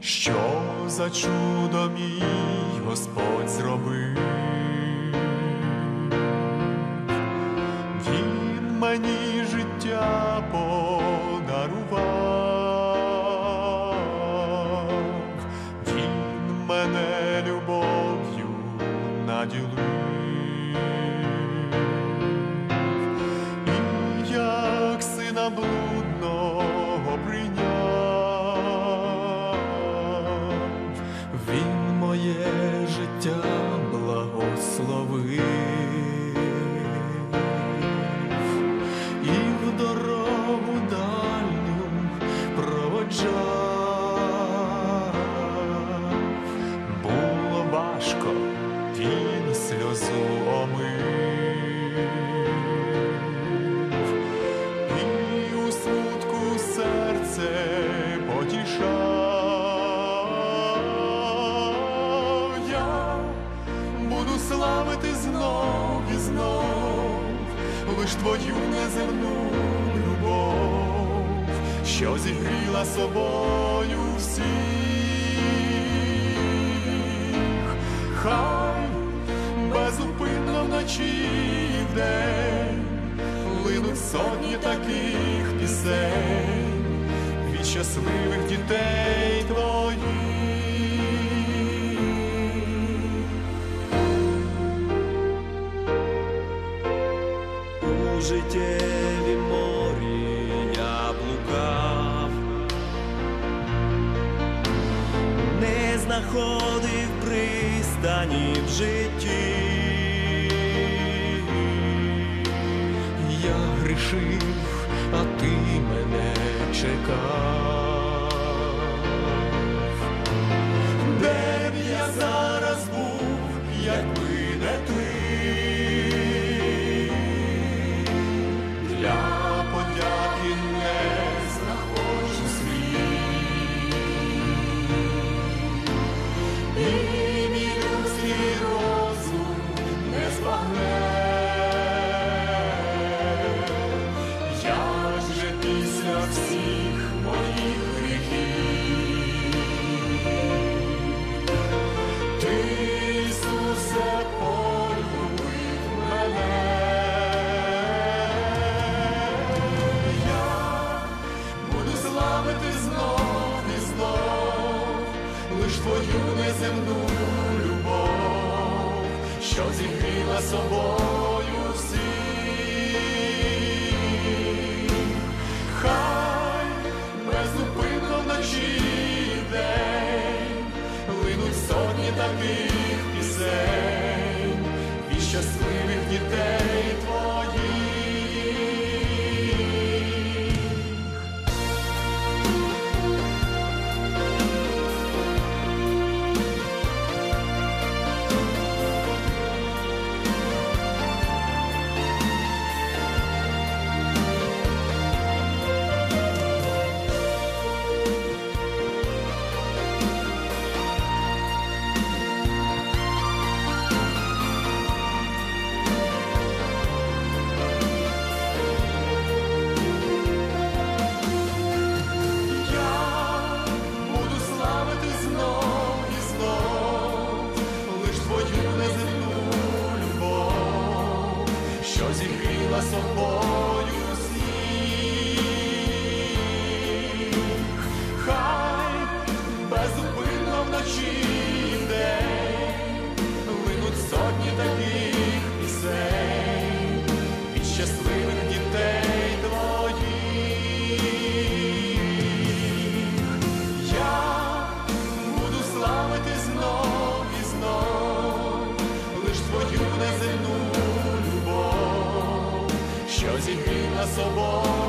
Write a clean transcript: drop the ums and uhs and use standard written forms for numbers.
Що за чудо мій Господь зробив? Він мені життя подарував, Він мене любов'ю наділив, і як сина блудного прийняв. Він моє життя благословив і в дорогу дальню проводжав. Було важко, він сльозу омив, і у смутку серце потішав. Буду славити знов і знов лиш твою неземну любов, що зігріла собою всіх. Хай безупинно вночі і вдень линуть сотні таких пісень від щасливих дітей твоїх. У життєвім морі я блукав, не знаходив пристані в житті. Я грішив, а ти мене чекав. Де б я зараз був, якби не ти? Для подяки не знаходжу слів, і мій людський розум не збагне. Як же після всіх моїх гріхів ти, Ісусе, полюбив мене. Славити знов і знов лиш твою неземну любов, що зігріла собою всіх. Хай безупинно вночі і день линуть сотні таких пісень від щасливих дітей твоїх. Зігріла собою всіх. Хай безупинно вночі і вдень линуть сотні таких пісень від щасливих дітей твоїх. Я буду славити знов і знов лиш твою неземну, що зігріла собою